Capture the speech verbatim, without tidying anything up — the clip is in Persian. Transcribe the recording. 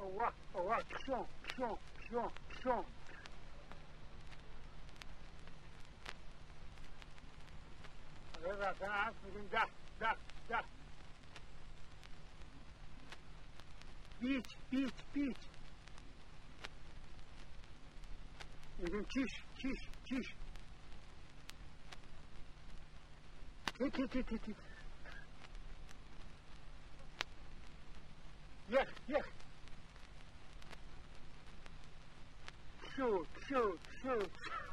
وا وا کشون کشون کشون کشون آره رفتن هست میگیم ده ده ده بیچ بیچ بیچ میگیم چیش چیش چیش تی تی تی تی تی یخ یخ شو شو شو